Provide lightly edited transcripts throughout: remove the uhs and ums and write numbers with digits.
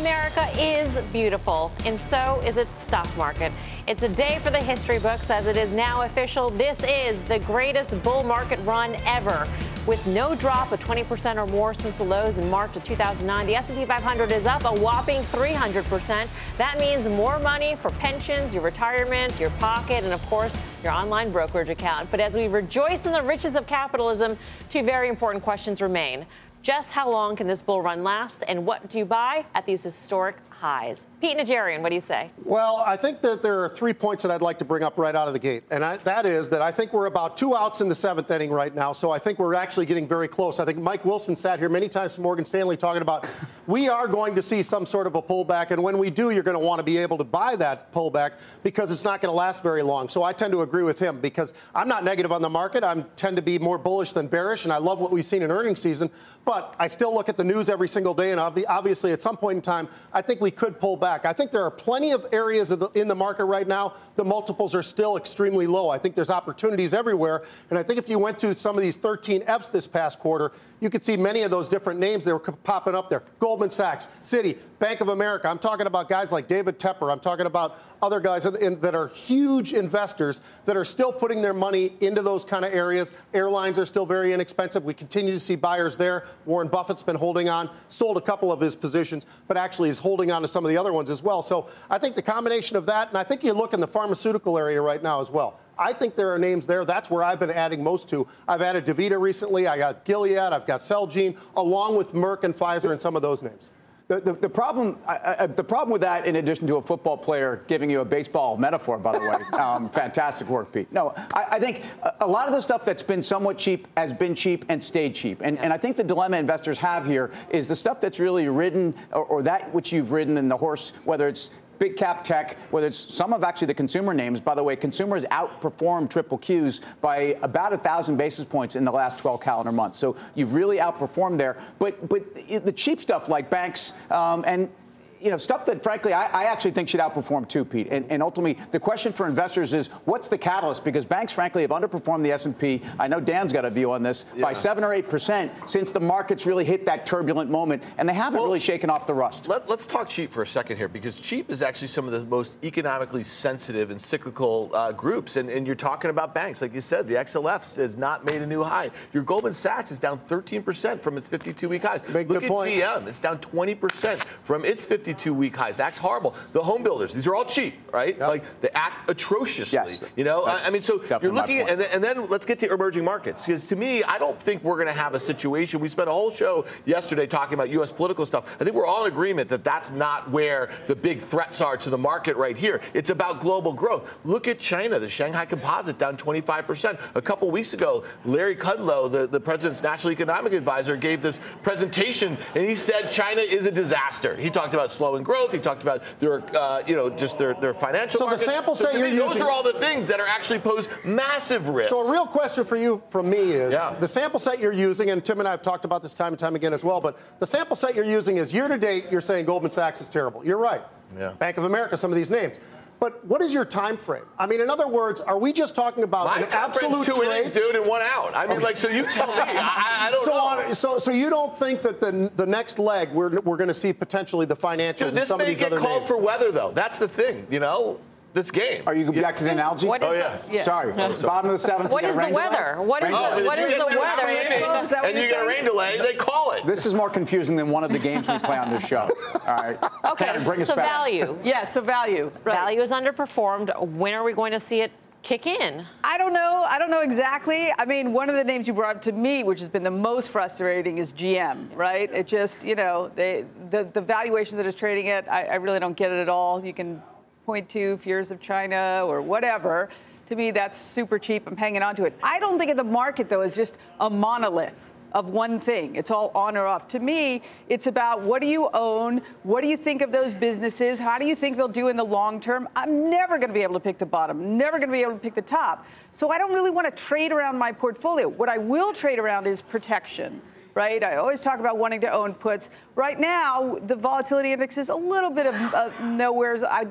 America is beautiful, and so is its stock market. It's a day for the history books, as it is now official. This is the greatest bull market run ever. With no drop of 20% or more since the lows in March of 2009, the S&P 500 is up a whopping 300%. That means more money for pensions, your retirement, your pocket, and, of course, your online brokerage account. But as we rejoice in the riches of capitalism, two very important questions remain. Just how long can this bull run last, and what do you buy at these historic highs? Pete Najarian, what do you say? Well, I think that there are 3 points that I'd like to bring up right out of the gate. And that is that I think we're about 2 outs in the 7th inning right now. So I think we're actually getting very close. I think Mike Wilson sat here many times from Morgan Stanley talking about we are going to see some sort of a pullback. And when we do, you're going to want to be able to buy that pullback because it's not going to last very long. So I tend to agree with him because I'm not negative on the market. I tend to be more bullish than bearish. And I love what we've seen in earnings season. But I still look at the news every single day. And obviously, at some point in time, I think we could pull back. I think there are plenty of areas in the market right now. The multiples are still extremely low. I think there's opportunities everywhere. And I think if you went to some of these 13Fs this past quarter, you could see many of those different names that were popping up there. Goldman Sachs, Citi, Bank of America. I'm talking about guys like David Tepper. I'm talking about other guys that are huge investors that are still putting their money into those kind of areas. Airlines are still very inexpensive. We continue to see buyers there. Warren Buffett's been holding on, sold a couple of his positions, but actually is holding on to some of the other ones as well. So I think the combination of that, and I think you look in the pharmaceutical area right now as well. I think there are names there. That's where I've been adding most to. I've added DaVita recently. I got Gilead. I've got Celgene, along with Merck and Pfizer and some of those names. The problem with that, in addition to a football player giving you a baseball metaphor, by the way, fantastic work, Pete. No, I think a lot of the stuff that's been somewhat cheap has been cheap and stayed cheap. And I think the dilemma investors have here is the stuff that's really ridden or that which you've ridden in the horse, whether it's big cap tech, whether it's some of actually the consumer names. By the way, consumers outperformed triple Qs by about 1,000 basis points in the last 12 calendar months. So you've really outperformed there. But the cheap stuff like banks and stuff that, frankly, I actually think should outperform too, Pete. And ultimately, the question for investors is, what's the catalyst? Because banks, frankly, have underperformed the S&P. I know Dan's got a view on this, by 7 or 8% since the markets really hit that turbulent moment, and they haven't really shaken off the rust. Let's talk cheap for a second here, because cheap is actually some of the most economically sensitive and cyclical groups. And you're talking about banks. Like you said, the XLF has not made a new high. Your Goldman Sachs is down 13% from its 52-week highs. Look at GM. It's down 20% from its 52-week highs. That's horrible. The home builders, these are all cheap, right? Yep. Like, they act atrociously. Yes. I mean, so you're looking at, and then let's get to emerging markets. Because to me, I don't think we're going to have a situation. We spent a whole show yesterday talking about U.S. political stuff. I think we're all in agreement that that's not where the big threats are to the market right here. It's about global growth. Look at China, the Shanghai Composite down 25%. A couple weeks ago, Larry Kudlow, the president's national economic advisor, gave this presentation, and he said China is a disaster. He talked about slowing growth. He talked about their, just their financial. So market. the sample set you're those using, are all the things that are actually pose massive risks. So a real question for you from me is the sample set you're using, and Tim and I have talked about this time and time again as well, but the sample set you're using is year to date, you're saying Goldman Sachs is terrible. You're right. Yeah. Bank of America, some of these names. But what is your time frame? I mean, in other words, are we just talking about an absolute two innings, dude, and 1 out? I mean, so you tell me. I don't know. So you don't think that the next leg we're going to see potentially the financials and some of these other names? This may get called for weather, though. That's the thing, this game. Are you back to the analogy? Sorry. Bottom of the 7th. What is the weather? What is the weather? And you get a rain delay, they call it. This is more confusing than one of the games we play on this show. All right. Okay, bring us so back. value. So value. Right. Value is underperformed. When are we going to see it kick in? I don't know exactly. I mean, one of the names you brought up to me, which has been the most frustrating, is GM, right? It just, the valuation that it's trading at, I really don't get it at all. You can point to fears of China or whatever. To me, that's super cheap. I'm hanging on to it. I don't think of the market, though, as just a monolith of one thing. It's all on or off. To me, it's about what do you own? What do you think of those businesses? How do you think they'll do in the long term? I'm never going to be able to pick the bottom, never going to be able to pick the top. So I don't really want to trade around my portfolio. What I will trade around is protection. Right? I always talk about wanting to own puts. Right now, the volatility index is a little bit of nowhere. I'd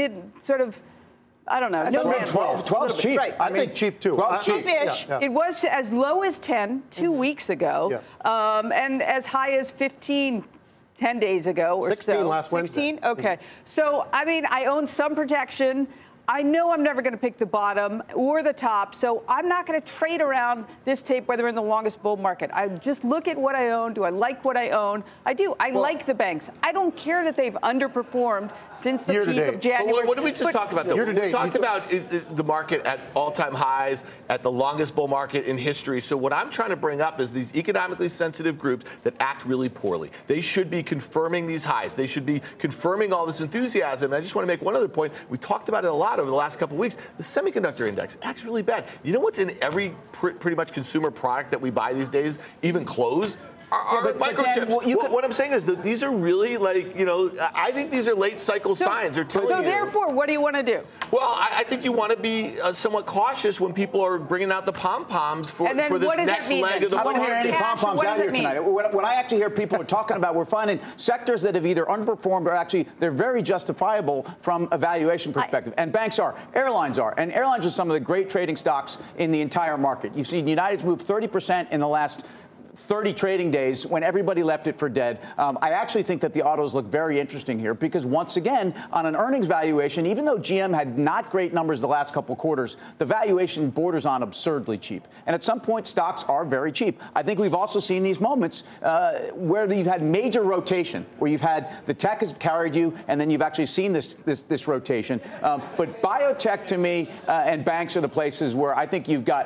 I don't know. No 12's cheap. Right. I think cheap, too. 12's cheap. Yeah. It was as low as 10 2 weeks ago, Yes. and as high as 15 10 days ago or 16 so. last Wednesday. 16? Okay. So, I mean, I own some protection. I know I'm never going to pick the bottom or the top, so I'm not going to trade around this tape whether we're in the longest bull market. I just look at what I own. Do I like what I own? I do. I like the banks. I don't care that they've underperformed since the peak of January. What did we just talk about, though? We talked about the market at all-time highs, at the longest bull market in history. So what I'm trying to bring up is these economically sensitive groups that act really poorly. They should be confirming these highs. They should be confirming all this enthusiasm. And I just want to make one other point. We talked about it a lot over the last couple of weeks. The semiconductor index acts really bad. You know what's in every pretty much consumer product that we buy these days, even clothes? Are microchips. What I'm saying is that these are really I think these are late cycle signs. They're telling you. So therefore, what do you want to do? Well, I think you want to be somewhat cautious when people are bringing out the pom-poms for this next leg of the market. I don't hear any pom-poms out here tonight. When I actually hear people are talking about, we're finding sectors that have either underperformed or actually they're very justifiable from a valuation perspective. And banks are, airlines are, and airlines are some of the great trading stocks in the entire market. You've seen United's move 30% in the last 30 trading days when everybody left it for dead. I actually think that the autos look very interesting here because, once again, on an earnings valuation, even though GM had not great numbers the last couple quarters, the valuation borders on absurdly cheap. And at some point, stocks are very cheap. I think we've also seen these moments where you've had major rotation, where you've had the tech has carried you, and then you've actually seen this rotation. But biotech, to me, and banks are the places where I think you've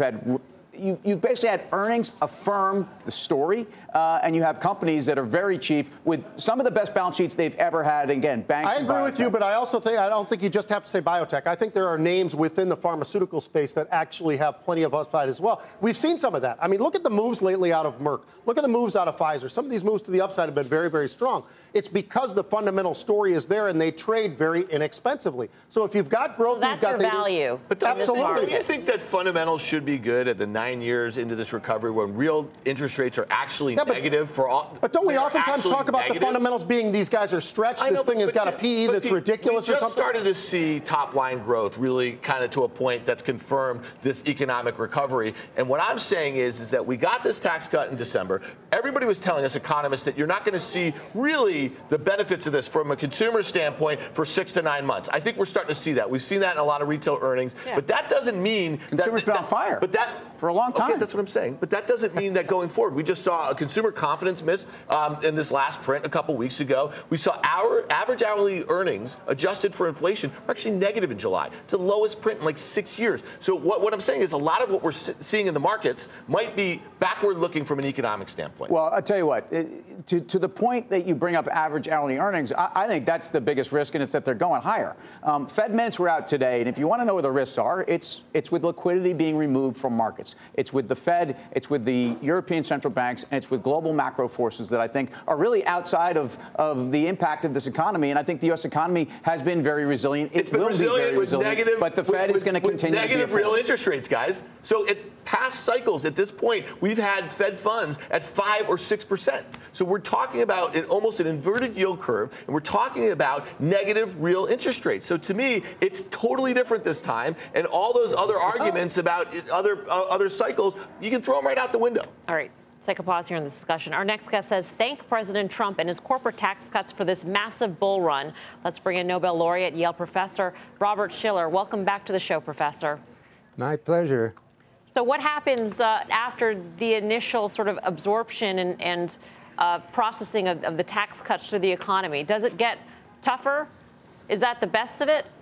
basically had earnings affirm the story, and you have companies that are very cheap with some of the best balance sheets they've ever had. Again, banks. I agree with you, but I don't think you just have to say biotech. I think there are names within the pharmaceutical space that actually have plenty of upside as well. We've seen some of that. I mean, look at the moves lately out of Merck. Look at the moves out of Pfizer. Some of these moves to the upside have been very, very strong. It's because the fundamental story is there and they trade very inexpensively. So if you've got growth, that's you've got your value. But don't you think that fundamentals should be good at the 9 years into this recovery when real interest rates are actually negative for all? But don't we oftentimes talk about the fundamentals being these guys are stretched? This thing has got a PE that's ridiculous or something? We just started to see top-line growth really kind of to a point that's confirmed this economic recovery. And what I'm saying is that we got this tax cut in December. Everybody was telling us, economists, that you're not going to see really the benefits of this from a consumer standpoint for 6 to 9 months. I think we're starting to see that. We've seen that in a lot of retail earnings. Yeah. But that doesn't mean consumers been on fire. But that for a long time. Okay, that's what I'm saying. But that doesn't mean that going forward. We just saw a consumer confidence miss in this last print a couple weeks ago. We saw our average hourly earnings adjusted for inflation were actually negative in July. It's the lowest print in like 6 years. So what I'm saying is a lot of what we're seeing in the markets might be backward looking from an economic standpoint. Well, I'll tell you what, to the point that you bring up average hourly earnings, I think that's the biggest risk, and it's that they're going higher. Fed minutes were out today, and if you want to know where the risks are, it's with liquidity being removed from markets. It's with the Fed, it's with the European central banks, and it's with global macro forces that I think are really outside of the impact of this economy. And I think the U.S. economy has been very resilient. It's been resilient with negative, but the Fed is going to continue negative to be real interest rates, guys. So past cycles at this point, we've had Fed funds at 5 or 6%. So we're talking about almost an inverted yield curve, and we're talking about negative real interest rates. So to me, it's totally different this time. And all those other arguments about other cycles, you can throw them right out the window. All right. Let's take a pause here in this discussion. Our next guest says, thank President Trump and his corporate tax cuts for this massive bull run. Let's bring in Nobel laureate, Yale professor Robert Shiller. Welcome back to the show, Professor. My pleasure. So what happens after the initial sort of absorption and processing of the tax cuts to the economy? Does it get tougher? Is that the best of it?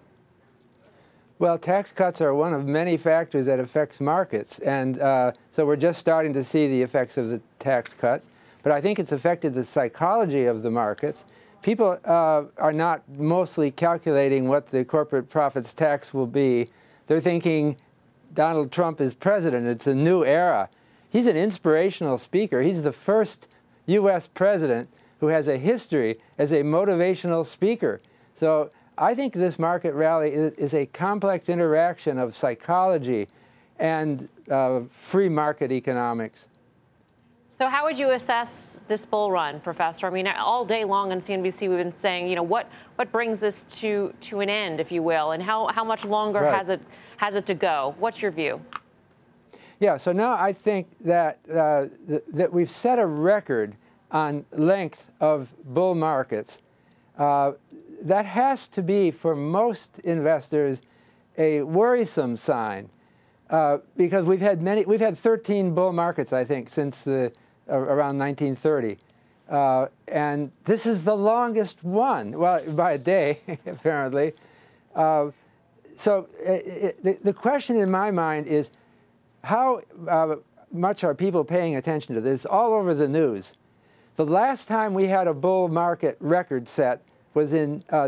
Well, tax cuts are one of many factors that affects markets. And so we're just starting to see the effects of the tax cuts. But I think it's affected the psychology of the markets. People are not mostly calculating what the corporate profits tax will be. They're thinking Donald Trump is president. It's a new era. He's an inspirational speaker. He's the first U.S. president who has a history as a motivational speaker. So I think this market rally is a complex interaction of psychology and free market economics. So how would you assess this bull run, Professor? I mean, all day long on CNBC, we've been saying, you know, what brings this to an end, if you will, and how much longer has it to go? What's your view? Yeah, so now I think that that we've set a record on length of bull markets, that has to be, for most investors, a worrisome sign, because we've had 13 bull markets, I think, since around 1930, and this is the longest one, well, by a day, apparently. So the question in my mind is, how much are people paying attention to this? All over the news. The last time we had a bull market record set was in the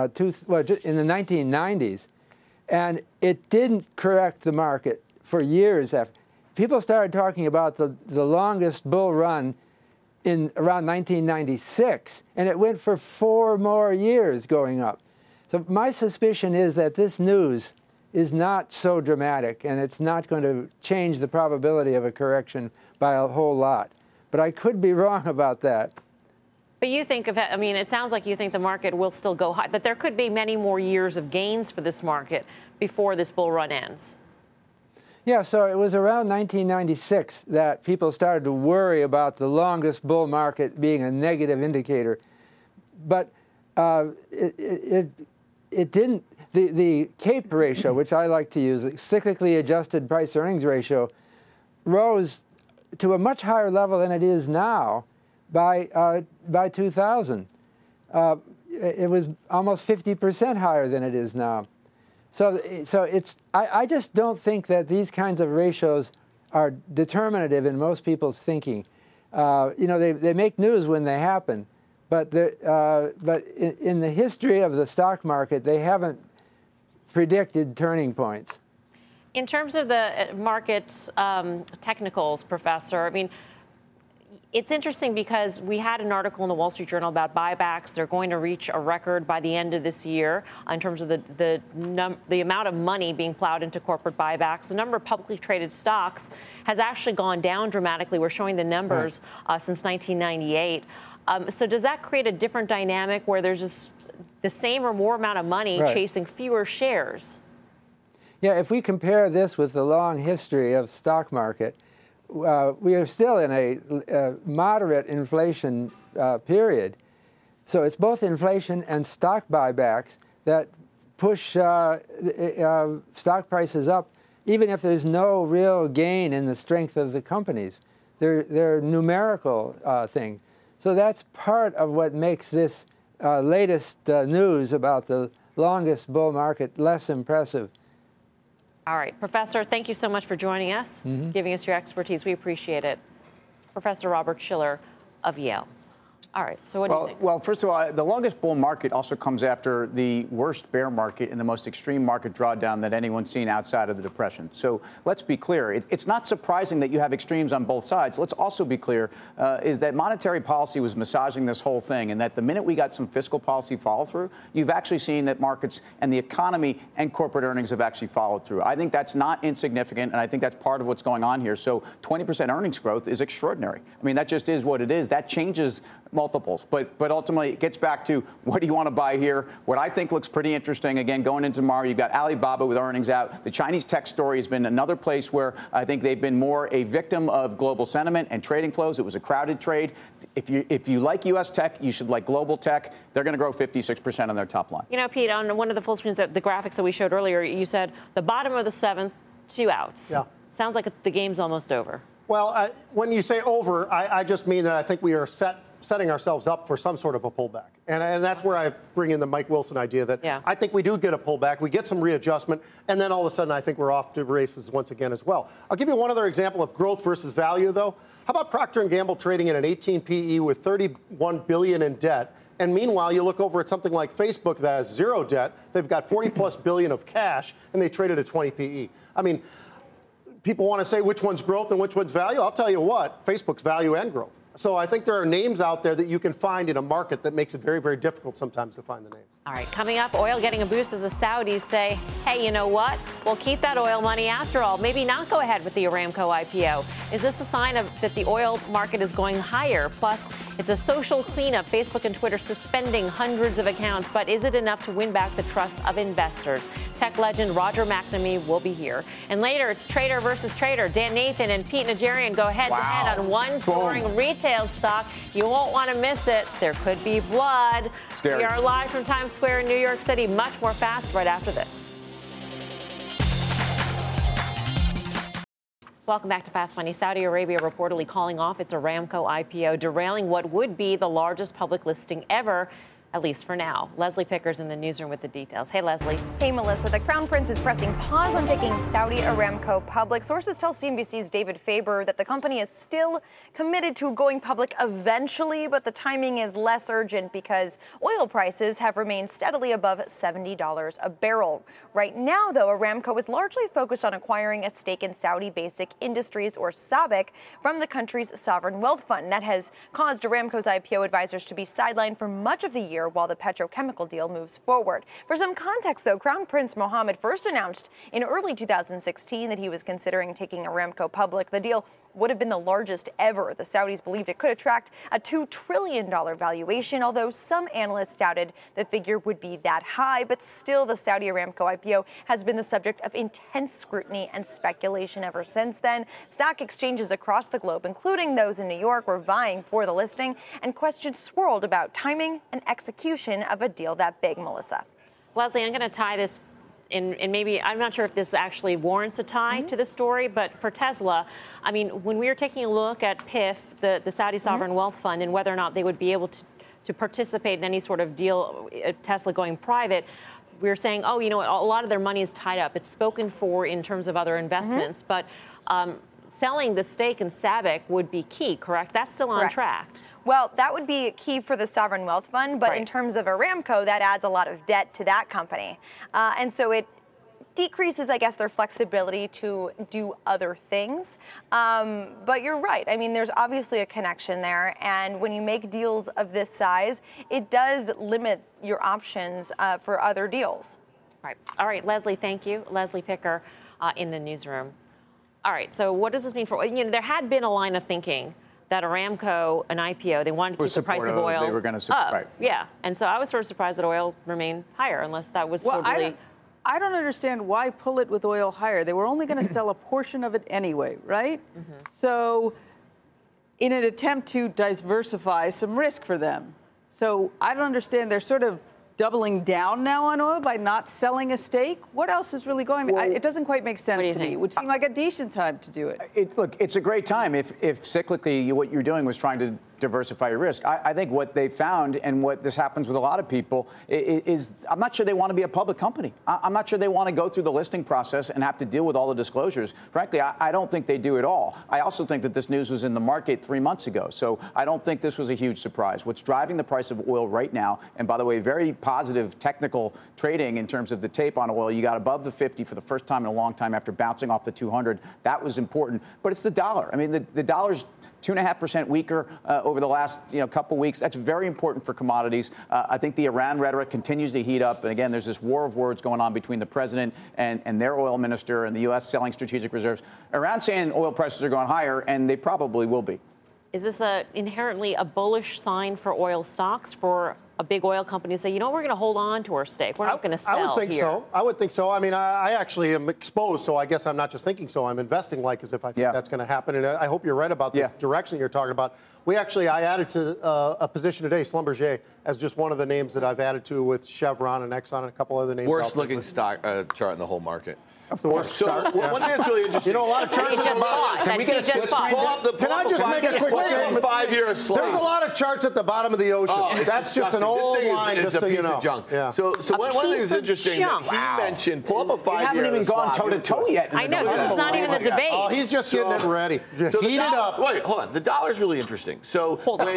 1990s, and it didn't correct the market for years after. People started talking about the longest bull run in around 1996, and it went for 4 more years going up. So my suspicion is that this news is not so dramatic, and it's not going to change the probability of a correction by a whole lot. But I could be wrong about that. But you think it sounds like you think the market will still go high, that there could be many more years of gains for this market before this bull run ends. Yeah, so it was around 1996 that people started to worry about the longest bull market being a negative indicator. But it didn't. The CAPE ratio, which I like to use, cyclically adjusted price-earnings ratio, rose to a much higher level than it is now by 2000. It was almost 50% higher than it is now. So it's. I just don't think that these kinds of ratios are determinative in most people's thinking. They make news when they happen, but in the history of the stock market, they haven't predicted turning points. In terms of the market technicals, Professor, it's interesting because we had an article in the Wall Street Journal about buybacks. They're going to reach a record by the end of this year in terms of the amount of money being plowed into corporate buybacks. The number of publicly traded stocks has actually gone down dramatically. We're showing the numbers since 1998. So does that create a different dynamic where there's just the same or more amount of money chasing fewer shares? Yeah, if we compare this with the long history of stock market, we are still in a moderate inflation period. So it's both inflation and stock buybacks that push stock prices up, even if there's no real gain in the strength of the companies. They're numerical things. So that's part of what makes this latest news about the longest bull market less impressive. All right, Professor, thank you so much for joining us, giving us your expertise. We appreciate it. Professor Robert Shiller of Yale. All right, so what do you think? Well, first of all, the longest bull market also comes after the worst bear market and the most extreme market drawdown that anyone's seen outside of the Depression. So let's be clear. It's not surprising that you have extremes on both sides. Let's also be clear, is that monetary policy was massaging this whole thing, and that the minute we got some fiscal policy follow through, you've actually seen that markets and the economy and corporate earnings have actually followed through. I think that's not insignificant, and I think that's part of what's going on here. So 20% earnings growth is extraordinary. That just is what it is. That changes multiples. But ultimately, it gets back to what do you want to buy here? What I think looks pretty interesting, again, going into tomorrow, you've got Alibaba with earnings out. The Chinese tech story has been another place where I think they've been more a victim of global sentiment and trading flows. It was a crowded trade. If you like U.S. tech, you should like global tech. They're going to grow 56% on their top line. Pete, on one of the full screens, the graphics that we showed earlier, you said the bottom of the 7th, 2 outs. Yeah. Sounds like the game's almost over. Well, when you say over, I just mean that I think we are setting ourselves up for some sort of a pullback. And that's where I bring in the Mike Wilson idea that I think we do get a pullback, we get some readjustment, and then all of a sudden I think we're off to races once again as well. I'll give you one other example of growth versus value, though. How about Procter & Gamble trading at an 18 PE with $31 billion in debt? And meanwhile, you look over at something like Facebook that has zero debt. They've got 40+ billion of cash, and they traded at 20 PE. People want to say which one's growth and which one's value. I'll tell you what, Facebook's value and growth. So I think there are names out there that you can find in a market that makes it very, very difficult sometimes to find the names. All right, coming up, oil getting a boost as the Saudis say, hey, you know what? We'll keep that oil money after all. Maybe not go ahead with the Aramco IPO. Is this a sign that the oil market is going higher? Plus, it's a social cleanup. Facebook and Twitter suspending hundreds of accounts. But is it enough to win back the trust of investors? Tech legend Roger McNamee will be here. And later, it's trader versus trader. Dan Nathan and Pete Najarian go head-to-head on one soaring retail stock. You won't want to miss it. There could be blood. Scary. We are live from Times Square in New York City. Much more fast right after this. Welcome back to Fast Money. Saudi Arabia reportedly calling off its Aramco IPO, derailing what would be the largest public listing ever, at least for now. Leslie Picker's in the newsroom with the details. Hey, Leslie. Hey, Melissa. The Crown Prince is pressing pause on taking Saudi Aramco public. Sources tell CNBC's David Faber that the company is still committed to going public eventually, but the timing is less urgent because oil prices have remained steadily above $70 a barrel. Right now, though, Aramco is largely focused on acquiring a stake in Saudi Basic Industries, or SABIC, from the country's sovereign wealth fund. That has caused Aramco's IPO advisors to be sidelined for much of the year while the petrochemical deal moves forward. For some context, though, Crown Prince Mohammed first announced in early 2016 that he was considering taking Aramco public. The deal would have been the largest ever. The Saudis believed it could attract a $2 trillion valuation, although some analysts doubted the figure would be that high. But still, the Saudi Aramco IPO has been the subject of intense scrutiny and speculation ever since then. Stock exchanges across the globe, including those in New York, were vying for the listing, and questions swirled about timing and execution of a deal that big, Melissa. Leslie, I'm going to tie this in, and maybe I'm not sure if this actually warrants a tie to the story, but for Tesla, I mean, when we were taking a look at PIF, the Saudi Sovereign Wealth Fund, and whether or not they would be able to participate in any sort of deal, Tesla going private, we were saying, oh, you know what, a lot of their money is tied up. It's spoken for in terms of other investments, but selling the stake in SABIC would be key, correct? That's still on track. Well, that would be key for the Sovereign Wealth Fund, but in terms of Aramco, that adds a lot of debt to that company. And so it decreases, I guess, their flexibility to do other things. But you're right. I mean, there's obviously a connection there. And when you make deals of this size, it does limit your options for other deals. Right. All right, Leslie, thank you. Leslie Picker in the newsroom. All right, so what does this mean for, you know, there had been a line of thinking that Aramco, an IPO, they wanted to keep the price of oil they were going to up. Right. Yeah, and so I was sort of surprised that oil remained higher, unless that was totally... I don't understand why pull it with oil higher. They were only going to sell a portion of it anyway, right? So in an attempt to diversify some risk for them. So I don't understand. They're sort of doubling down now on oil by not selling a stake. What else is really going on? It doesn't quite make sense to me. It would seem like a decent time to do it. Look, it's a great time if cyclically what you're doing was trying to diversify your risk. I think what they found, and what this happens with a lot of people, is I'm not sure they want to be a public company. I'm not sure they want to go through the listing process and have to deal with all the disclosures. Frankly, I don't think they do at all. I also think that this news was in the market 3 months ago, so I don't think this was a huge surprise. What's driving the price of oil right now, and by the way, very positive technical trading in terms of the tape on oil, you got above the 50 for the first time in a long time after bouncing off the 200. That was important, but it's the dollar. I mean, the dollar's 2.5% weaker over the last couple weeks. That's very important for commodities. I think the Iran rhetoric continues to heat up. And again, there's this war of words going on between the president and their oil minister and the U.S. selling strategic reserves. Iran saying oil prices are going higher, and they probably will be. Is this inherently a bullish sign for oil stocks, for a big oil company to say, you know, we're going to hold on to our stake. We're not going to sell I would think here. so. I would think so. I mean, I actually am exposed, so I guess I'm not just thinking so. I'm investing like as if I think that's going to happen. And I hope you're right about this direction you're talking about. I added to a position today, Schlumberger, as just one of the names that I've added to with Chevron and Exxon and a couple other names. Worst looking stock chart in the whole market. That's the worst chart. One thing that's really interesting. You know, a lot of charts at the bottom. Can we get a split screen? Can I just make a quick statement? 5-year slice. There's a lot of charts at the bottom of the ocean. That's just an old line, just so you know. Of junk. Yeah. So one of the things that's interesting that he mentioned, pull up a 5-year. You haven't even gone toe-to-toe yet. I know, this is not even the debate. Oh, he's just getting it ready. Heat it up. Wait, hold on. The dollar's really interesting. So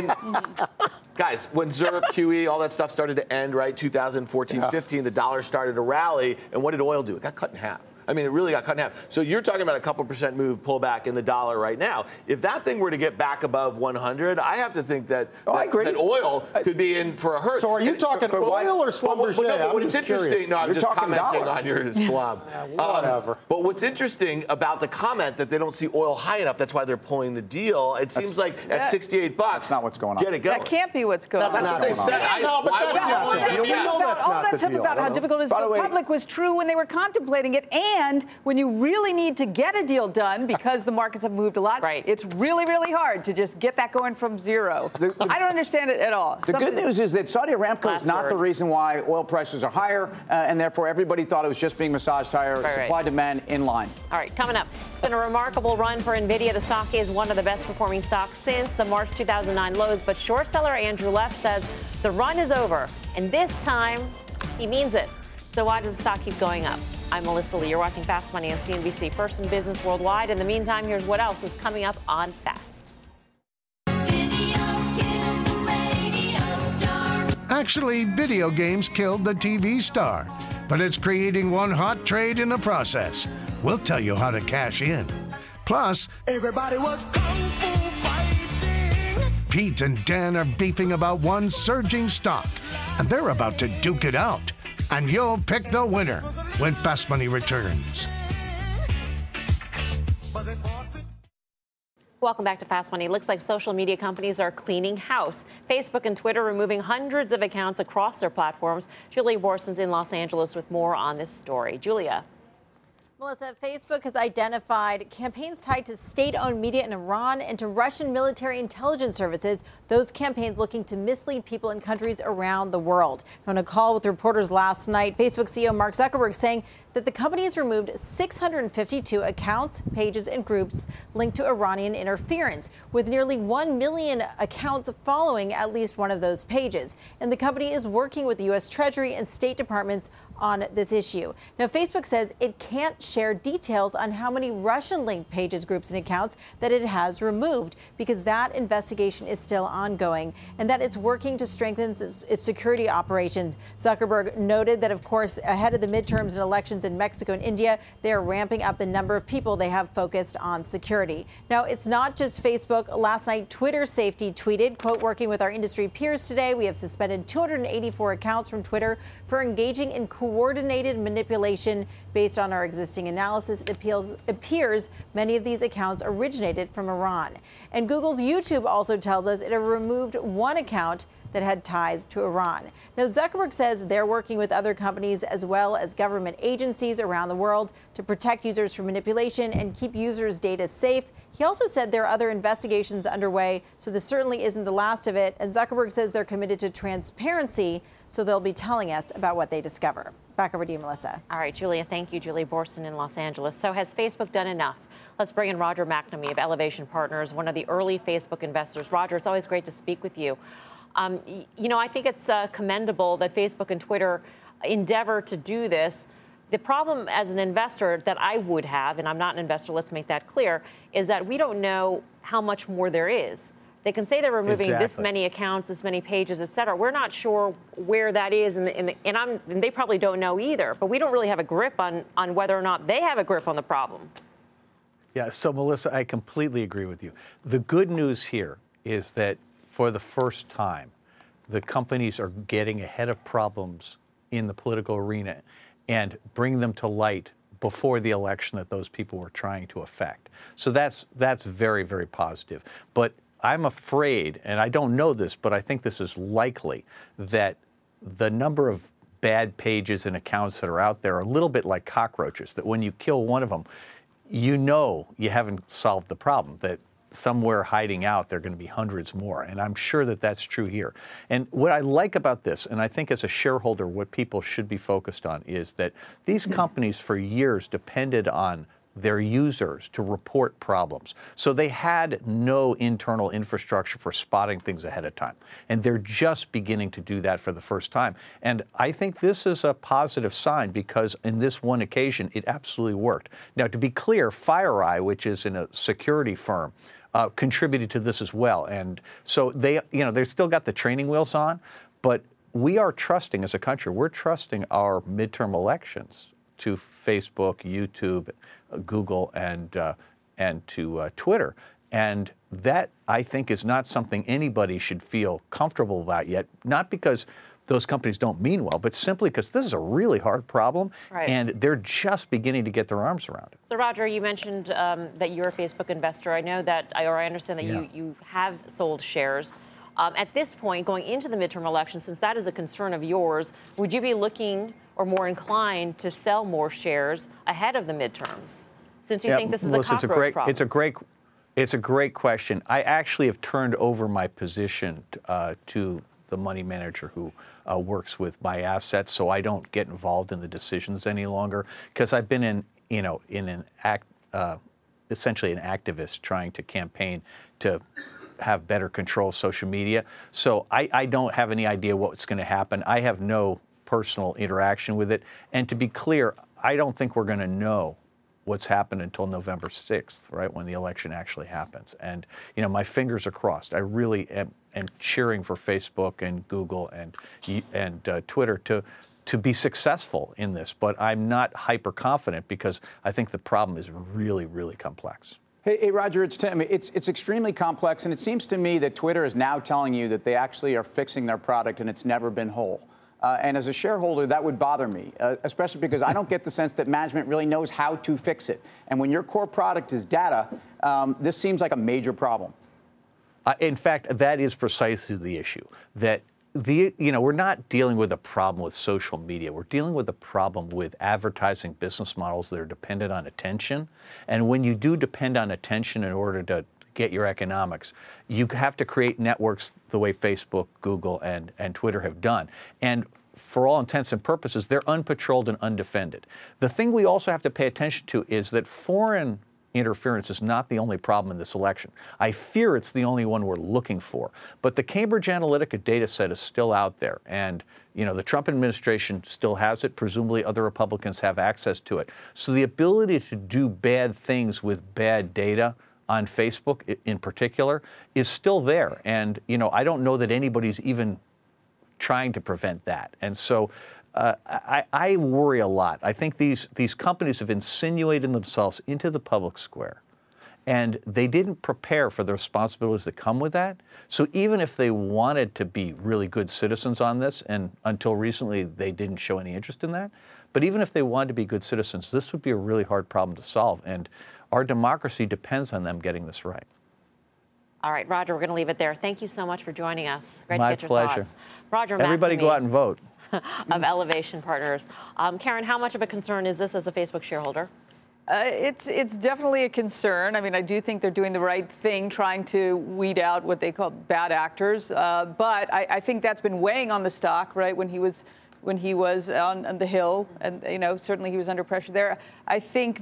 guys, when ZIRP, QE, all that stuff started to end, right, 2014, 15, the dollar started to rally, and what did oil do? It got cut in half. I mean, it really got cut in half. So you're talking about a couple percent move pullback in the dollar right now. If that thing were to get back above 100, I have to think that, that oil could be in for a hurt. So are you talking oil or Schlumberger? What's interesting, no, I'm just commenting on your slump. Whatever. But what's interesting about the comment that they don't see oil high enough, that's why they're pulling the deal. It seems like at $68, that's not what's going on. Get it going. That can't be what's going on. That's what they said. No, but that's not the deal. We know that's not the deal. All that stuff about how difficult it is to go public was true when they were contemplating it, and when you really need to get a deal done because the markets have moved a lot, it's really, really hard to just get that going from zero. I don't understand it at all. The good news is that Saudi Aramco is not the reason why oil prices are higher, and therefore everybody thought it was just being massaged higher, supply-demand in line. All right, coming up, it's been a remarkable run for NVIDIA. The stock is one of the best-performing stocks since the March 2009 lows, but short seller Andrew Leff says the run is over, and this time he means it. So why does the stock keep going up? I'm Melissa Lee. You're watching Fast Money on CNBC, first in business worldwide. In the meantime, here's what else is coming up on Fast. Actually, video games killed the TV star, but it's creating one hot trade in the process. We'll tell you how to cash in. Plus, everybody was kung fu fighting. Pete and Dan are beefing about one surging stock, and they're about to duke it out. And you'll pick the winner when Fast Money returns. Welcome back to Fast Money. It looks like social media companies are cleaning house. Facebook and Twitter removing hundreds of accounts across their platforms. Julia Borson's in Los Angeles with more on this story. Julia. Melissa, Facebook has identified campaigns tied to state-owned media in Iran and to Russian military intelligence services, those campaigns looking to mislead people in countries around the world. On a call with reporters last night, Facebook CEO Mark Zuckerberg saying that the company has removed 652 accounts, pages, and groups linked to Iranian interference, with nearly 1 million accounts following at least one of those pages. And the company is working with the U.S. Treasury and State Departments on this issue. Now, Facebook says it can't share details on how many Russian-linked pages, groups, and accounts that it has removed because that investigation is still ongoing and that it's working to strengthen its security operations. Zuckerberg noted that, of course, ahead of the midterms and elections in Mexico and India, they are ramping up the number of people they have focused on security. Now, it's not just Facebook. Last night, Twitter Safety tweeted, quote, working with our industry peers today, we have suspended 284 accounts from Twitter for engaging in coordinated manipulation. Based on our existing analysis, it appears many of these accounts originated from Iran. And Google's YouTube also tells us it had removed one account that had ties to Iran. Now, Zuckerberg says they're working with other companies as well as government agencies around the world to protect users from manipulation and keep users' data safe. He also said there are other investigations underway, so this certainly isn't the last of it. And Zuckerberg says they're committed to transparency, so they'll be telling us about what they discover. Back over to you, Melissa. All right, Julia, thank you. Julia Borson in Los Angeles. So has Facebook done enough? Let's bring in Roger McNamee of Elevation Partners, one of the early Facebook investors. Roger, it's always great to speak with you. I think it's commendable that Facebook and Twitter endeavor to do this. The problem as an investor that I would have, and I'm not an investor, let's make that clear, is that we don't know how much more there is. They can say they're removing this many accounts, this many pages, et cetera. We're not sure where that is, and they probably don't know either. But we don't really have a grip on whether or not they have a grip on the problem. Yeah, so, Melissa, I completely agree with you. The good news here is that for the first time, the companies are getting ahead of problems in the political arena and bring them to light before the election that those people were trying to affect. So that's very, very positive. But I'm afraid, and I don't know this, but I think this is likely, that the number of bad pages and accounts that are out there are a little bit like cockroaches, that when you kill one of them, you know you haven't solved the problem, that somewhere hiding out, there are going to be hundreds more. And I'm sure that that's true here. And what I like about this, and I think as a shareholder, what people should be focused on is that these companies for years depended on their users to report problems. So they had no internal infrastructure for spotting things ahead of time. And they're just beginning to do that for the first time. And I think this is a positive sign because in this one occasion, it absolutely worked. Now, to be clear, FireEye, which is in a security firm, contributed to this as well. And so they've still got the training wheels on, but we are trusting as a country, we're trusting our midterm elections to Facebook, YouTube, Google, and to Twitter. And that, I think, is not something anybody should feel comfortable about yet, not because those companies don't mean well, but simply because this is a really hard problem, and they're just beginning to get their arms around it. So, Roger, you mentioned that you're a Facebook investor. I know that, or I understand that you have sold shares. At this point, going into the midterm election, since that is a concern of yours, would you be looking or more inclined to sell more shares ahead of the midterms, since you think this is a cockroach problem? It's a great question. I actually have turned over my position to the money manager who works with my assets, so I don't get involved in the decisions any longer, because I've been essentially an activist trying to campaign to have better control of social media. So I don't have any idea what's going to happen. I have no personal interaction with it. And to be clear, I don't think we're going to know what's happened until November 6th, right, when the election actually happens. And, my fingers are crossed. I really am cheering for Facebook and Google and Twitter to be successful in this. But I'm not hyper confident because I think the problem is really, really complex. Hey, Roger, it's Tim. It's extremely complex, and it seems to me that Twitter is now telling you that they actually are fixing their product and it's never been whole. And as a shareholder, that would bother me, especially because I don't get the sense that management really knows how to fix it. And when your core product is data, this seems like a major problem. In fact, that is precisely the issue. That we're not dealing with a problem with social media. We're dealing with a problem with advertising business models that are dependent on attention. And when you do depend on attention in order to get your economics, you have to create networks the way Facebook, Google, and Twitter have done. And for all intents and purposes, they're unpatrolled and undefended. The thing we also have to pay attention to is that foreign interference is not the only problem in this election. I fear it's the only one we're looking for. But the Cambridge Analytica data set is still out there. And, the Trump administration still has it. Presumably other Republicans have access to it. So the ability to do bad things with bad data on Facebook in particular is still there. And, I don't know that anybody's even trying to prevent that. And so I worry a lot. I think these companies have insinuated themselves into the public square, and they didn't prepare for the responsibilities that come with that. So even if they wanted to be really good citizens on this, and until recently they didn't show any interest in that, but even if they wanted to be good citizens, this would be a really hard problem to solve. And our democracy depends on them getting this right. All right, Roger, we're going to leave it there. Thank you so much for joining us. Great My to get your pleasure. thoughts. Roger Everybody McNamee go out and vote. of Elevation Partners. Karen, how much of a concern is this as a Facebook shareholder? It's definitely a concern. I mean, I do think they're doing the right thing, trying to weed out what they call bad actors. But I think that's been weighing on the stock, right, when he was on the Hill. And, certainly he was under pressure there. I think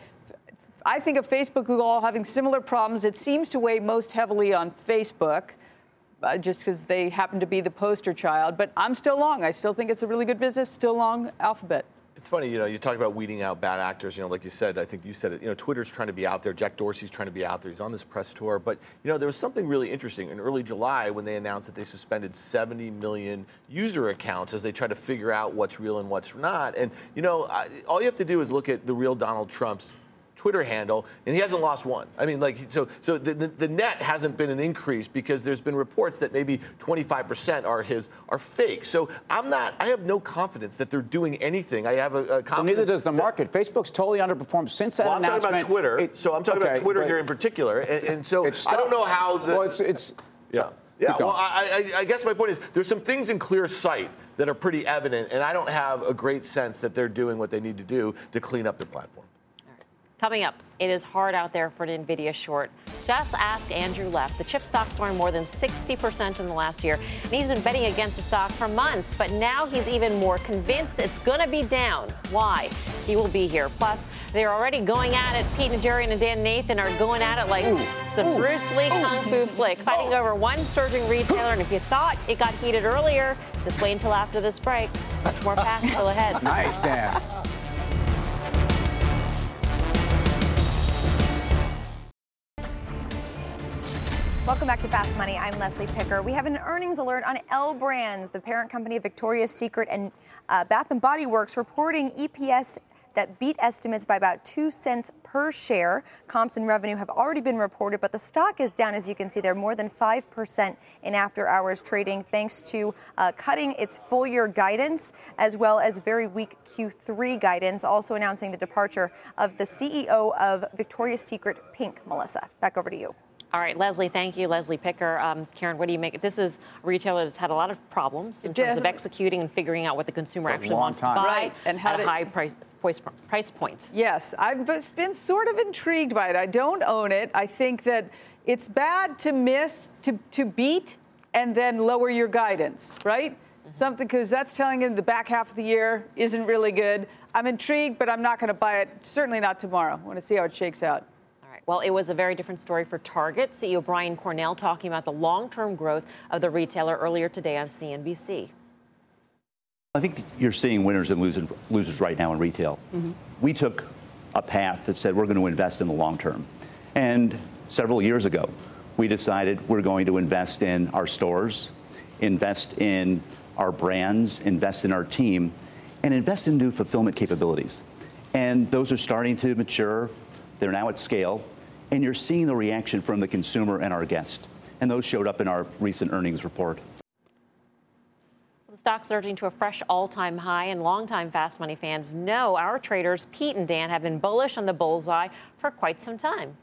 of Facebook, Google all having similar problems. It seems to weigh most heavily on Facebook, just because they happen to be the poster child. But I'm still long. I still think it's a really good business, still long Alphabet. It's funny, you talk about weeding out bad actors, like you said, I think you said it, Twitter's trying to be out there, Jack Dorsey's trying to be out there, he's on this press tour, but, there was something really interesting in early July when they announced that they suspended 70 million user accounts as they try to figure out what's real and what's not, and, all you have to do is look at the real Donald Trump's Twitter handle, and he hasn't lost one. I mean, so the net hasn't been an increase because there's been reports that maybe 25% are fake. So I have no confidence that they're doing anything. I have a confidence. Well, neither does the market. Facebook's totally underperformed since that announcement. I'm talking about Twitter. I'm talking about Twitter here in particular, and so I don't know how. Yeah. Well, I guess my point is there's some things in clear sight that are pretty evident, and I don't have a great sense that they're doing what they need to do to clean up their platform. Coming up, it is hard out there for an NVIDIA short. Just ask Andrew Leff. The chip stock soaring more than 60% in the last year. And he's been betting against the stock for months, but now he's even more convinced it's going to be down. Why? He will be here. Plus, they're already going at it. Pete Najarian and Dan Nathan are going at it like the Bruce Lee Kung Fu flick, fighting over one surging retailer. And if you thought it got heated earlier, just wait until after this break. Much more fast still ahead. Nice, Dan. Welcome back to Fast Money. I'm Leslie Picker. We have an earnings alert on L Brands, the parent company of Victoria's Secret and Bath & Body Works, reporting EPS that beat estimates by about 2 cents per share. Comps and revenue have already been reported, but the stock is down, as you can see there, more than 5% in after-hours trading, thanks to cutting its full-year guidance, as well as very weak Q3 guidance, also announcing the departure of the CEO of Victoria's Secret, Pink. Melissa, back over to you. All right, Leslie, thank you. Leslie Picker. Karen, what do you make? This is a retailer that's had a lot of problems in terms of executing and figuring out what the consumer actually wants to buy right. And how at high price points. Yes, I've been sort of intrigued by it. I don't own it. I think that it's bad to miss, to beat, and then lower your guidance, right? Mm-hmm. Something, because that's telling you the back half of the year isn't really good. I'm intrigued, but I'm not going to buy it. Certainly not tomorrow. I want to see how it shakes out. Well, it was a very different story for Target. CEO Brian Cornell talking about the long-term growth of the retailer earlier today on CNBC. I think you're seeing winners and losers right now in retail. Mm-hmm. We took a path that said we're going to invest in the long term. And several years ago, we decided we're going to invest in our stores, invest in our brands, invest in our team, and invest in new fulfillment capabilities. And those are starting to mature. They're now at scale. And you're seeing the reaction from the consumer and our guest. And those showed up in our recent earnings report. The stock surging to a fresh all-time high, and longtime Fast Money fans know our traders, Pete and Dan, have been bullish on the bullseye for quite some time.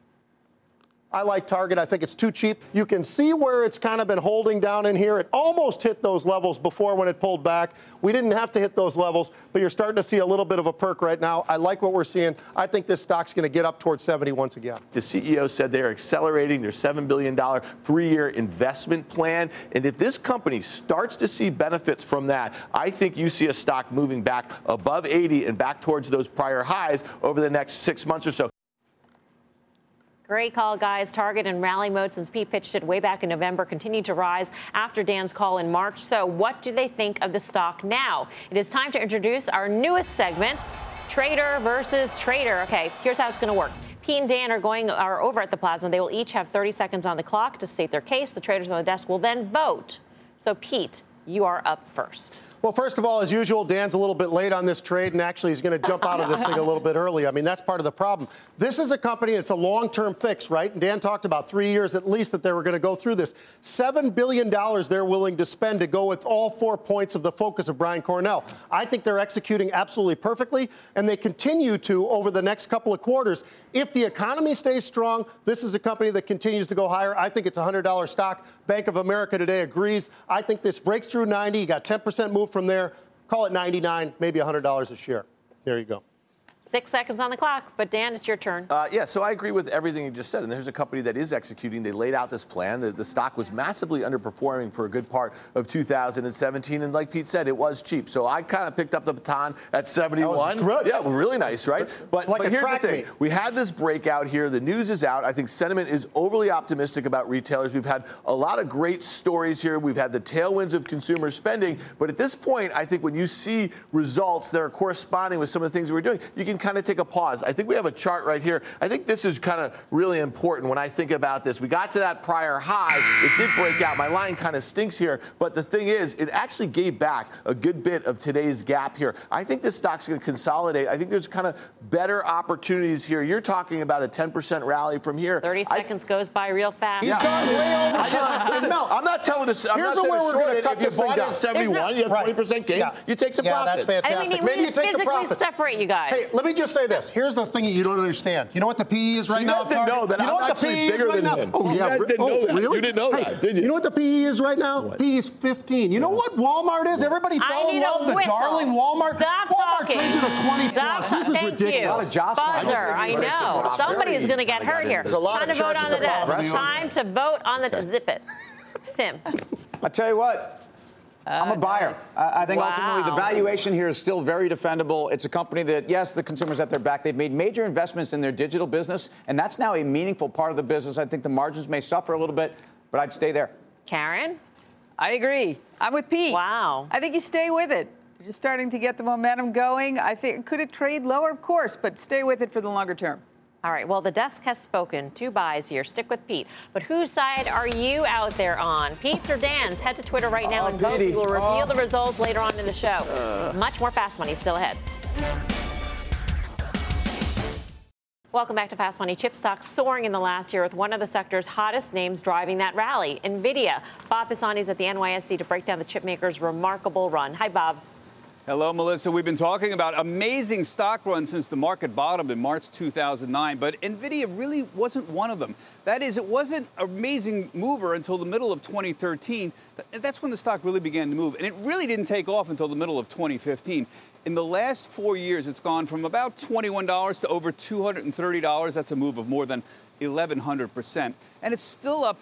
I like Target. I think it's too cheap. You can see where it's kind of been holding down in here. It almost hit those levels before when it pulled back. We didn't have to hit those levels, but you're starting to see a little bit of a perk right now. I like what we're seeing. I think this stock's going to get up towards 70 once again. The CEO said they're accelerating their $7 billion three-year investment plan. And if this company starts to see benefits from that, I think you see a stock moving back above 80 and back towards those prior highs over the next 6 months or so. Great call, guys. Target in rally mode since Pete pitched it way back in November, continued to rise after Dan's call in March. So what do they think of the stock now? It is time to introduce our newest segment, Trader versus Trader. Okay, here's how it's going to work. Pete and Dan are over at the Plaza. They will each have 30 seconds on the clock to state their case. The traders on the desk will then vote. So, Pete, you are up first. Well, first of all, as usual, Dan's a little bit late on this trade, and actually he's going to jump out of this thing a little bit early. I mean, that's part of the problem. This is a company, it's a long-term fix, right? And Dan talked about 3 years at least that they were going to go through this. $7 billion they're willing to spend to go with all 4 points of the focus of Brian Cornell. I think they're executing absolutely perfectly, and they continue to over the next couple of quarters. If the economy stays strong, this is a company that continues to go higher. I think it's a $100 stock. Bank of America today agrees. I think this breaks through 90. You got 10% move from there. Call it 99, maybe $100 a share. There you go. 6 seconds on the clock, but Dan, it's your turn. Yeah, so I agree with everything you just said. And there's a company that is executing. They laid out this plan. The stock was massively underperforming for a good part of 2017. And like Pete said, it was cheap. So I kind of picked up the baton at 71. Yeah, really nice, right? But here's the thing. We had this breakout here. The news is out. I think sentiment is overly optimistic about retailers. We've had a lot of great stories here. We've had the tailwinds of consumer spending. But at this point, I think when you see results that are corresponding with some of the things we're doing, you can kind of take a pause. I think we have a chart right here. I think this is kind of really important when I think about this. We got to that prior high. It did break out. My line kind of stinks here. But the thing is, it actually gave back a good bit of today's gap here. I think this stock's going to consolidate. I think there's kind of better opportunities here. You're talking about a 10% rally from here. 30 seconds goes by real fast. He's gone way over time. Listen, I'm not telling us. Here's where we're going to cut this thing down. If you bought it at 71, you have 20% gain. Yeah. You take some profit. That's fantastic. Maybe you take some profit. Separate you guys. Hey, let me just say this. Here's the thing that you don't understand. You know what the PE is right now? You didn't know that. You know what the PE is right now? Oh, yeah. You didn't know that. Really? You didn't know that, did you? You know what the PE is right now? What? PE is 15. You know what Walmart is? Everybody fell in love with the darling Walmart. Walmart trades at a 20 plus. This is ridiculous. Buzzer, I know. Somebody is going to get hurt here. Time to vote on the desk. Time to vote on the zip it. Tim. I'll tell you what. I'm a buyer. I think ultimately the valuation here is still very defendable. It's a company that, yes, the consumer's at their back. They've made major investments in their digital business, and that's now a meaningful part of the business. I think the margins may suffer a little bit, but I'd stay there. Karen? I agree. I'm with Pete. Wow. I think you stay with it. You're starting to get the momentum going. I think, could it trade lower? Of course, but stay with it for the longer term. All right, well, the desk has spoken. 2 buys here. Stick with Pete. But whose side are you out there on? Pete's or Dan's? Head to Twitter right now and vote. We will reveal the results later on in the show. Much more Fast Money still ahead. Welcome back to Fast Money. Chip stocks soaring in the last year with one of the sector's hottest names driving that rally, NVIDIA. Bob Pisani is at the NYSE to break down the chipmaker's remarkable run. Hi, Bob. Hello, Melissa. We've been talking about amazing stock runs since the market bottomed in March 2009, but NVIDIA really wasn't one of them. That is, it wasn't an amazing mover until the middle of 2013. That's when the stock really began to move, and it really didn't take off until the middle of 2015. In the last 4 years, it's gone from about $21 to over $230. That's a move of more than 1,100%. And it's still up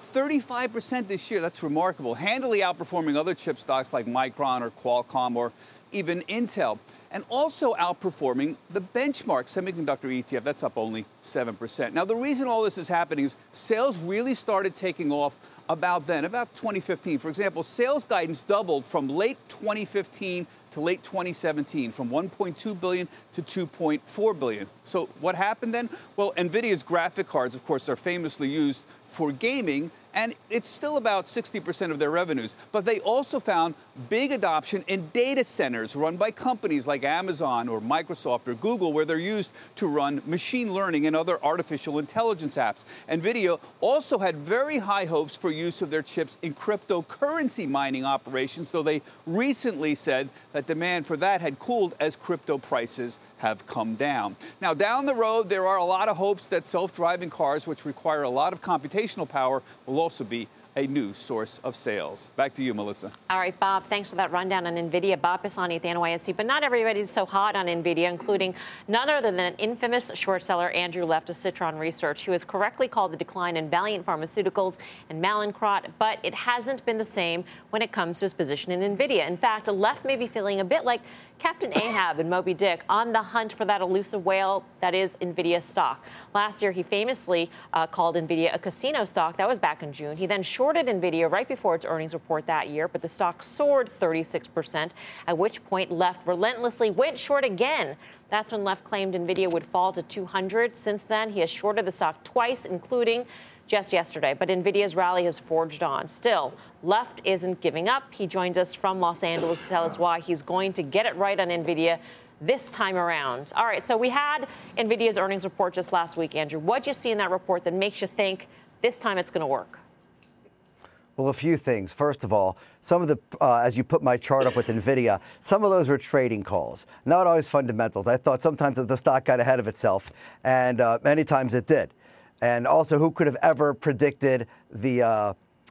35% this year. That's remarkable, handily outperforming other chip stocks like Micron or Qualcomm or even Intel, and also outperforming the benchmark semiconductor ETF. That's up only 7%. Now, the reason all this is happening is sales really started taking off about then, about 2015. For example, sales guidance doubled from late 2015 to late 2017, from $1.2 billion to $2.4 billion. So what happened then? Well, NVIDIA's graphic cards, of course, are famously used for gaming, and it's still about 60% of their revenues. But they also found big adoption in data centers run by companies like Amazon or Microsoft or Google, where they're used to run machine learning and other artificial intelligence apps. NVIDIA also had very high hopes for use of their chips in cryptocurrency mining operations, though they recently said that demand for that had cooled as crypto prices have come down. Now, down the road, there are a lot of hopes that self-driving cars, which require a lot of computational power, will also be a new source of sales. Back to you, Melissa. All right, Bob, thanks for that rundown on NVIDIA. Bob Pisani at the NYSE. But not everybody's so hot on NVIDIA, including none other than infamous short seller Andrew Left of Citron Research, who has correctly called the decline in Valiant Pharmaceuticals and Mallinckrodt, but it hasn't been the same when it comes to his position in NVIDIA. In fact, Left may be feeling a bit like Captain Ahab in Moby Dick, on the hunt for that elusive whale that is NVIDIA stock. Last year, he famously called NVIDIA a casino stock. That was back in June. He then shorted NVIDIA right before its earnings report that year, but the stock soared 36%, at which point Left relentlessly went short again. That's when Left claimed NVIDIA would fall to 200. Since then, he has shorted the stock twice, including just yesterday. But NVIDIA's rally has forged on. Still, Left isn't giving up. He joins us from Los Angeles to tell us why he's going to get it right on NVIDIA this time around. All right, so we had NVIDIA's earnings report just last week, Andrew. What'd you see in that report that makes you think this time it's going to work? Well, a few things. First of all, some of the, as you put my chart up with NVIDIA, some of those were trading calls, not always fundamentals. I thought sometimes that the stock got ahead of itself, and many times it did. And also, who could have ever predicted the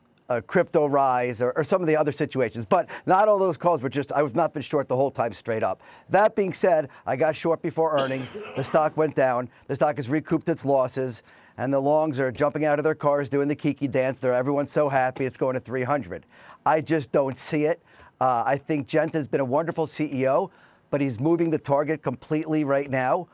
crypto rise or some of the other situations? But not all those calls were just, I have not been short the whole time straight up. That being said, I got short before earnings. The stock went down. The stock has recouped its losses. And the longs are jumping out of their cars, doing the Kiki dance. Everyone's so happy it's going to 300. I just don't see it. I think Jensen's been a wonderful CEO, but he's moving the target completely right now.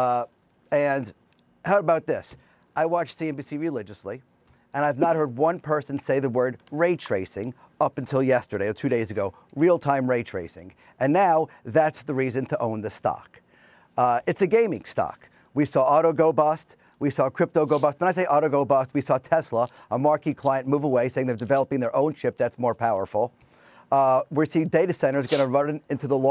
And how about this? I watch CNBC religiously, and I've not heard one person say the word ray tracing up until yesterday or 2 days ago, real-time ray tracing. And now that's the reason to own the stock. It's a gaming stock. We saw auto go bust. We saw crypto go bust. When I say auto go bust, we saw Tesla, a marquee client, move away, saying they're developing their own chip that's more powerful. We're seeing data centers going to run into the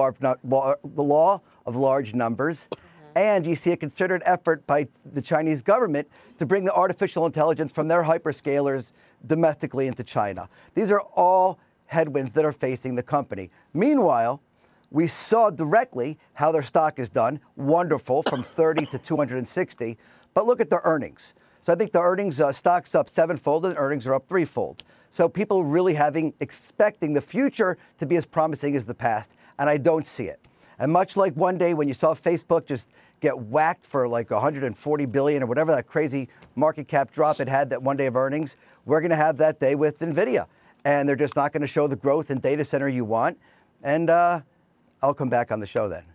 law of large numbers. And you see a concerted effort by the Chinese government to bring the artificial intelligence from their hyperscalers domestically into China. These are all headwinds that are facing the company. Meanwhile, we saw directly how their stock is done. Wonderful, from 30 to 260. But look at the earnings. So I think the earnings, stock's up sevenfold and earnings are up threefold. So people really expecting the future to be as promising as the past, and I don't see it. And much like one day when you saw Facebook just get whacked for like 140 billion or whatever that crazy market cap drop it had that one day of earnings, we're going to have that day with NVIDIA. And they're just not going to show the growth in data center you want. And I'll come back on the show then.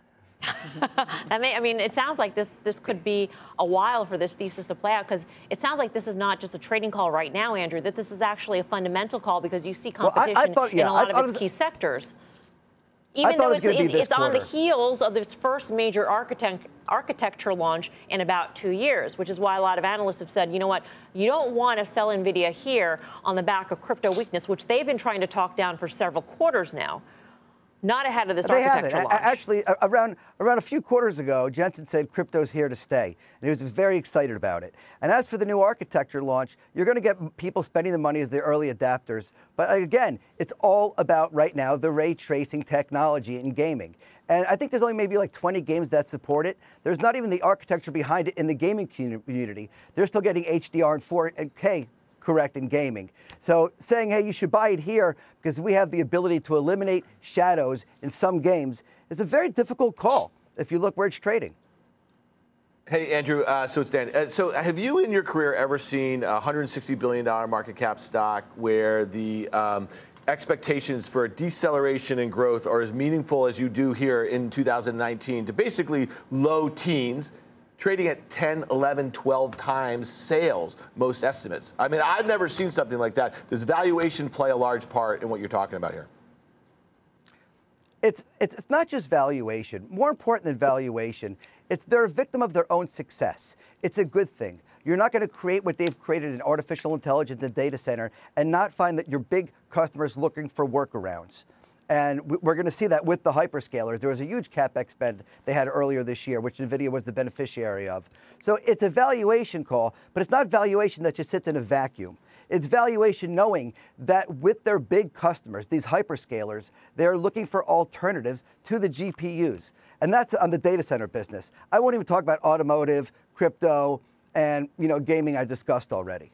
It sounds like this could be a while for this thesis to play out, because it sounds like this is not just a trading call right now, Andrew, that this is actually a fundamental call because you see competition in a lot of its key sectors. Even though it's on the heels of its first major architecture launch in about 2 years, which is why a lot of analysts have said, you know what, you don't want to sell NVIDIA here on the back of crypto weakness, which they've been trying to talk down for several quarters now. Not ahead of this They architecture haven't. launch. Actually, around a few quarters ago, Jensen said crypto's here to stay, and he was very excited about it. And as for the new architecture launch, you're going to get people spending the money as the early adapters. But again, it's all about right now the ray tracing technology in gaming. And I think there's only maybe like 20 games that support it. There's not even the architecture behind it in the gaming community. They're still getting HDR and 4K correct in gaming. So saying, hey, you should buy it here because we have the ability to eliminate shadows in some games is a very difficult call if you look where it's trading. Hey, Andrew, so it's Dan. So have you in your career ever seen a $160 billion market cap stock where the expectations for a deceleration in growth are as meaningful as you do here in 2019 to basically low teens, trading at 10, 11, 12 times sales, most estimates? I mean, I've never seen something like that. Does valuation play a large part in what you're talking about here? It's not just valuation. More important than valuation, they're a victim of their own success. It's a good thing. You're not going to create what they've created in artificial intelligence and data center and not find that your big customers looking for workarounds. And we're going to see that with the hyperscalers. There was a huge CapEx spend they had earlier this year, which NVIDIA was the beneficiary of. So it's a valuation call, but it's not valuation that just sits in a vacuum. It's valuation knowing that with their big customers, these hyperscalers, they're looking for alternatives to the GPUs. And that's on the data center business. I won't even talk about automotive, crypto, and gaming I discussed already.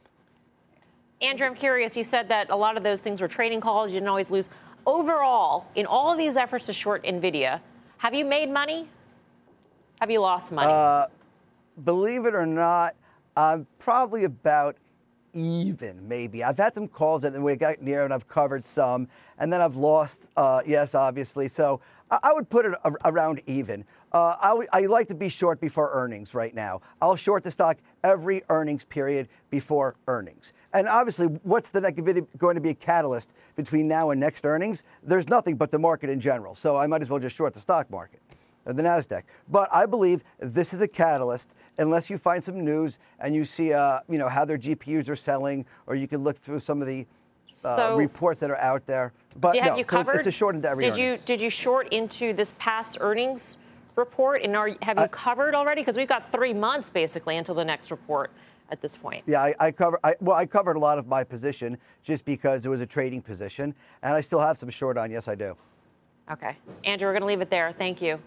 Andrew, I'm curious. You said that a lot of those things were trading calls. You didn't always lose. Overall, in all of these efforts to short NVIDIA, have you made money? Have you lost money? Believe it or not, I'm probably about even, maybe. I've had some calls and we got near and I've covered some, and then I've lost, yes, obviously. So I would put it around even. I like to be short before earnings right now. I'll short the stock every earnings period before earnings. And obviously, what's going to be a catalyst between now and next earnings? There's nothing but the market in general. So I might as well just short the stock market or the NASDAQ. But I believe this is a catalyst unless you find some news and you see how their GPUs are selling, or you can look through some of the reports that are out there. But have you covered? It's a short into every earnings. Did you short into this past earnings report, and have you covered already? Because we've got 3 months basically until the next report at this point. Yeah, I covered a lot of my position just because it was a trading position, and I still have some short on. Yes, I do. Okay, Andrew, we're going to leave it there. Thank you.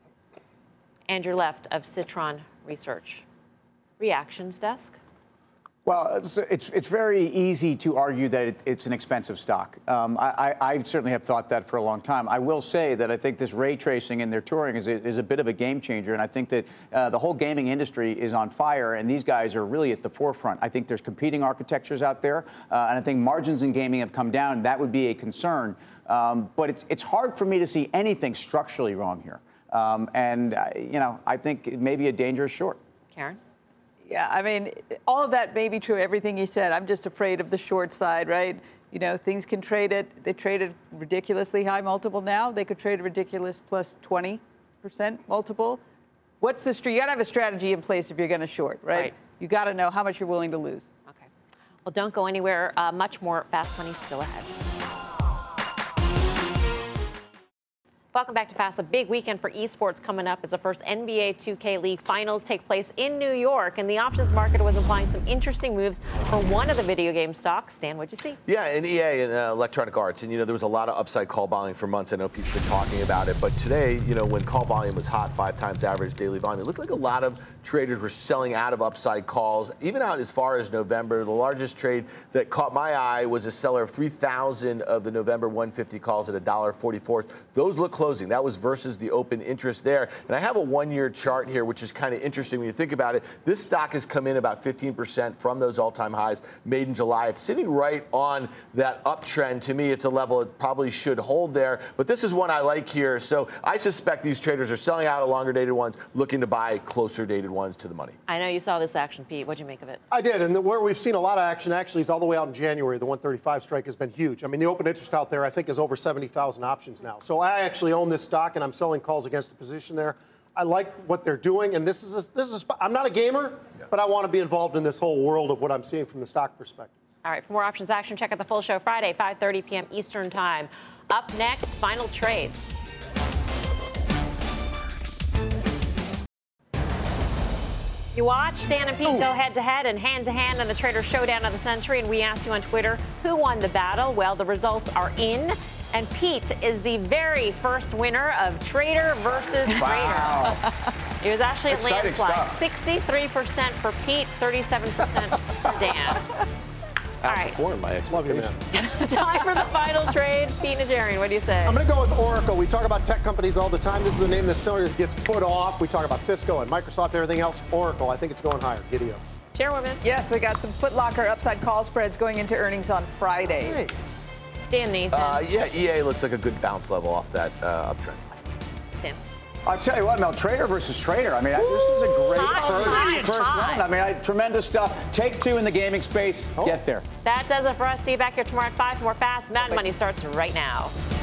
Andrew Left of Citron Research. Reactions desk. Well, it's very easy to argue that it's an expensive stock. I certainly have thought that for a long time. I will say that I think this ray tracing in their Turing is a bit of a game changer, and I think that the whole gaming industry is on fire, and these guys are really at the forefront. I think there's competing architectures out there, and I think margins in gaming have come down. That would be a concern, but it's hard for me to see anything structurally wrong here, and I think it may be a dangerous short. Karen? Yeah, I mean, all of that may be true, everything he said. I'm just afraid of the short side, right? Things can trade it. They traded ridiculously high multiple now. They could trade a ridiculous plus 20% multiple. What's the you got to have a strategy in place if you're going to short, right? You got to know how much you're willing to lose. Okay. Well, don't go anywhere. Much more Fast Money still ahead. Welcome back to Fast. A big weekend for esports coming up as the first NBA 2K League finals take place in New York. And the options market was implying some interesting moves for one of the video game stocks. Stan, what'd you see? Yeah, in EA and Electronic Arts. And, there was a lot of upside call volume for months. I know Pete's been talking about it. But today, when call volume was hot, 5 times average daily volume, it looked like a lot of traders were selling out of upside calls, even out as far as November. The largest trade that caught my eye was a seller of 3,000 of the November 150 calls at $1.44. Those look closing. That was versus the open interest there. And I have a 1-year chart here, which is kind of interesting when you think about it. This stock has come in about 15% from those all-time highs made in July. It's sitting right on that uptrend. To me, it's a level it probably should hold there. But this is one I like here. So I suspect these traders are selling out of longer-dated ones, looking to buy closer-dated ones to the money. I know you saw this action, Pete. What'd you make of it? I did. And where we've seen a lot of action actually is all the way out in January. The 135 strike has been huge. I mean, the open interest out there, I think, is over 70,000 options now. So I actually own this stock, and I'm selling calls against the position there. I like what they're doing, and this is I'm not a gamer, but I want to be involved in this whole world of what I'm seeing from the stock perspective. All right, for more options action, check out the full show Friday, 5:30 p.m. Eastern Time. Up next, final trades. You watch Dan and Pete go head-to-head and hand-to-hand on the Trader Showdown of the century, and we asked you on Twitter who won the battle. Well, the results are in, and Pete is the very first winner of Trader versus Trader. It was actually a landslide. 63% for Pete, 37% for Dan. All right. Love you, man. Time for the final trade. Pete Najarian, what do you say? I'm going to go with Oracle. We talk about tech companies all the time. This is a name that sort of gets put off. We talk about Cisco and Microsoft and everything else. Oracle, I think it's going higher. Giddy up. Chairwoman. Yes, I got some Foot Locker upside call spreads going into earnings on Friday. Hey. Dan Nathan. Yeah, EA looks like a good bounce level off that uptrend. Tim. I'll tell you what, Mel, Trader versus Trader. I mean, this is a great first round. I mean, tremendous stuff. Take two in the gaming space. Get there. That does it for us. See you back here tomorrow at 5 for more Fast Mad Money starts right now.